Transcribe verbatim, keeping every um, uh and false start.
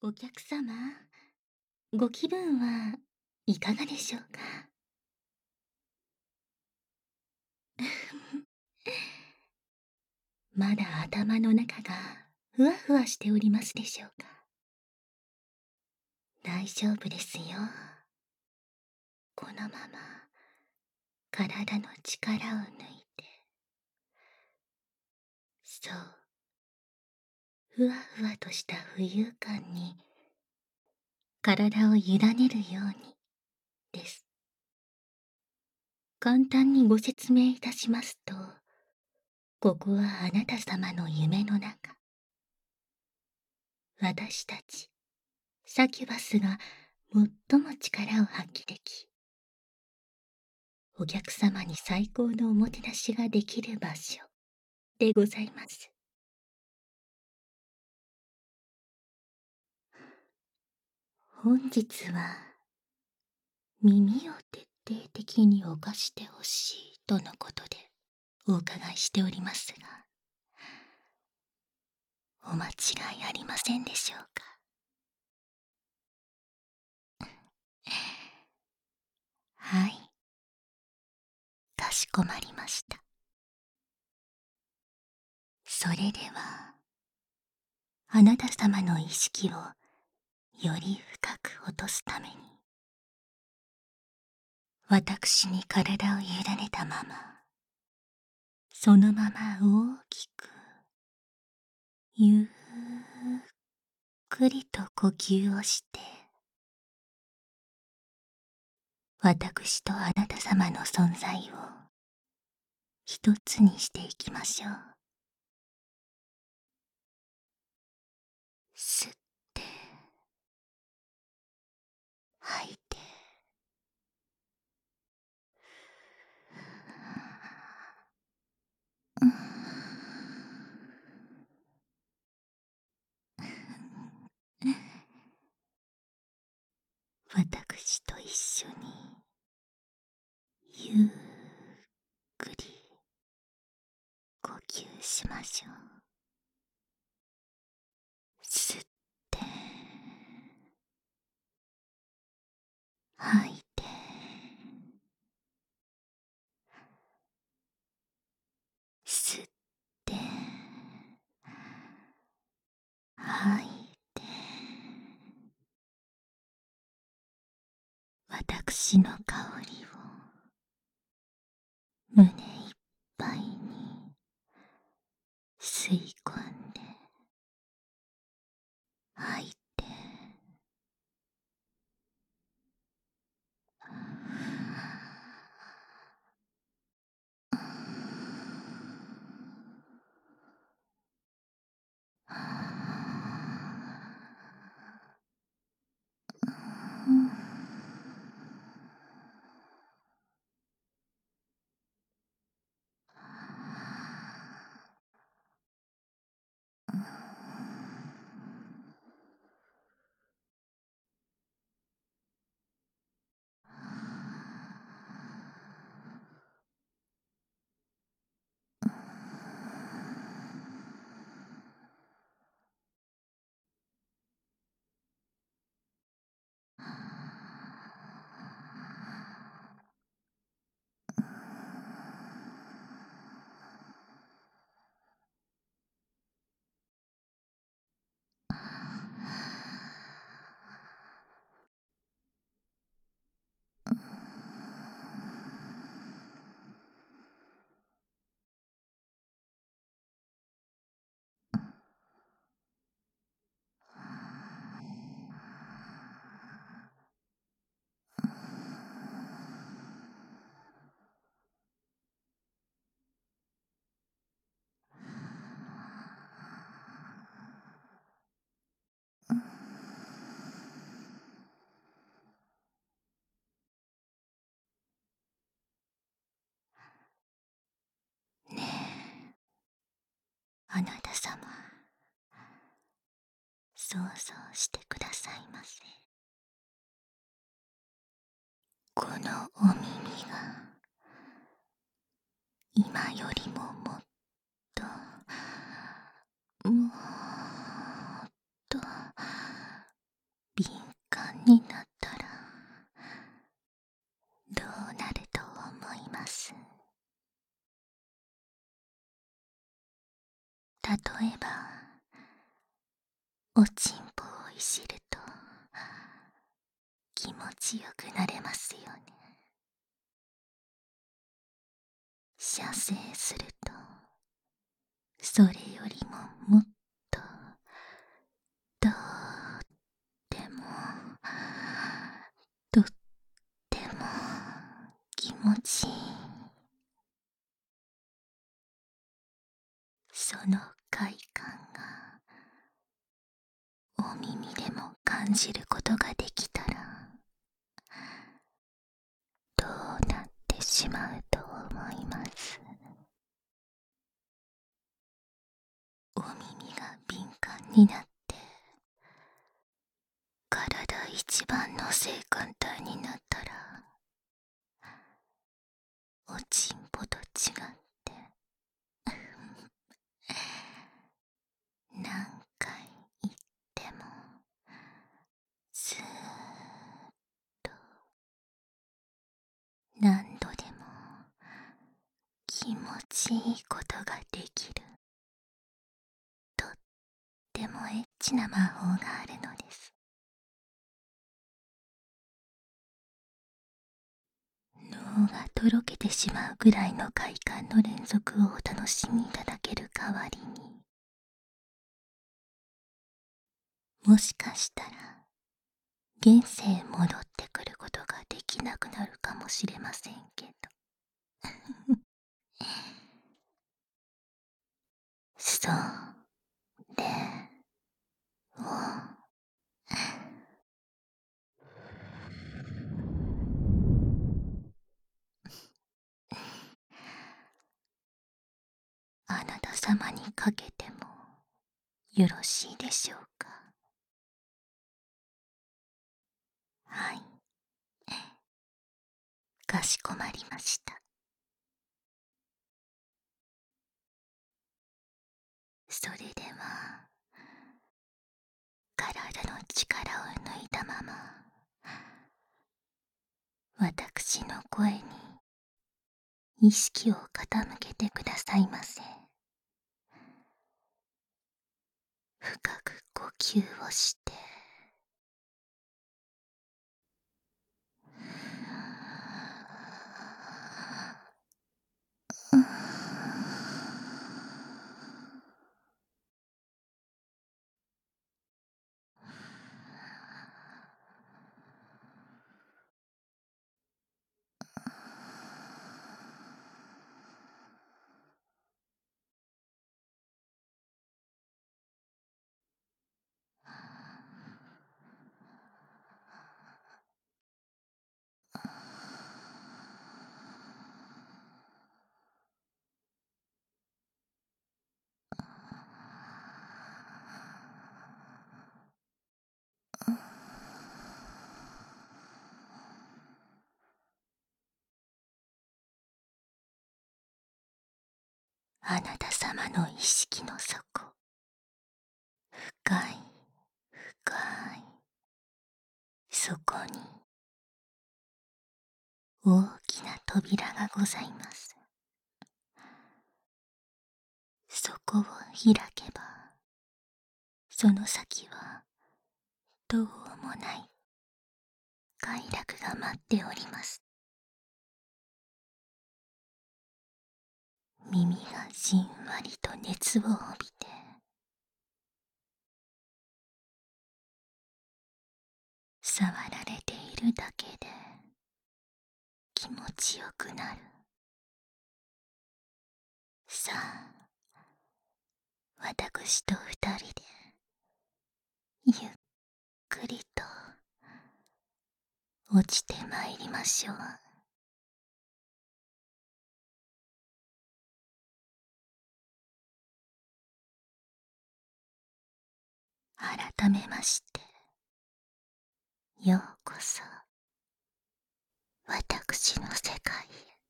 お客様、ご気分はいかがでしょうか？まだ頭の中がふわふわしておりますでしょうか？大丈夫ですよ。このまま体の力を抜いて、そう、ふわふわとした浮遊感に体を委ねるようにです。簡単にご説明いたしますと、ここはあなた様の夢の中。私たちサキュバスが最も力を発揮でき、お客様に最高のおもてなしができる場所でございます。本日は耳を徹底的に犯してほしいとのことでお伺いしておりますが、お間違いありませんでしょうか？はい、かしこまりました。それでは、あなた様の意識をより深く落とすために、私に体を委ねたまま、そのまま大きく、ゆっくりと呼吸をして、私とあなた様の存在を一つにしていきましょう。吸って、吐いて、うん、私と一緒にゆっくり呼吸しましょう。吸って、吐いて、吸って、吐いて、私の香りを胸いっぱいに吸い込んで、吐いて、ねえ、あなた様、想像してくださいませ。このお耳が今よりももっともっと例えば、おちんぽをいじると気持ちよくなれますよね。射精すると、それよりももっととってもとっても気持ちいい。その快感がお耳でも感じることができたら、どうなってしまうと思います？お耳が敏感になって体一番の性感帯になったら、おちんぽと違って何回言ってもずーっと何度でも気持ちいいことができる、とってもエッチな魔法があるのです。脳がとろけてしまうぐらいの快感の連続をお楽しみいただける代わりに、もしかしたら現世へ戻ってくることができなくなるかもしれませんけどそれをあなた様にかけてもよろしいでしょうか？はい、かしこまりました。それでは体の力を抜いたまま、私の声に意識を傾けてくださいませ。深く呼吸をして、あなた様の意識の底、深い深いそこに大きな扉がございます。そこを開けば、その先はどうもない快楽が待っております。耳がじんわりと熱を帯びて、触られているだけで気持ちよくなる。さあ、私と二人でゆっくりと落ちてまいりましょう。改めまして、ようこそ私の世界へ。